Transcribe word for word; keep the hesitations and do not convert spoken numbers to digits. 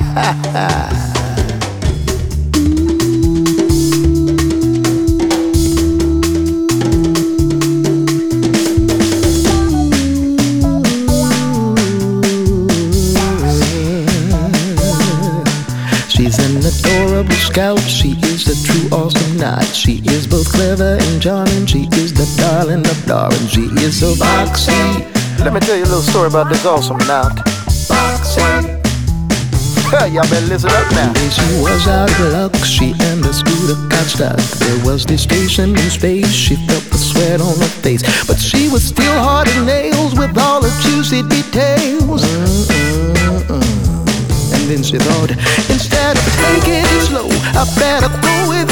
She's an adorable scout, she is a true awesome knight. She is both clever and charming, she is the darling of darling. She is so foxy. Let me tell you a little story about this awesome knight. Foxy. Y'all better listen up now. One day she was out of luck, she and the scooter got stuck. There was this station in space, she felt the sweat on her face, but she was still hard as nails with all the juicy details. Mm-mm-mm. And then she thought, instead of taking it slow, I better go with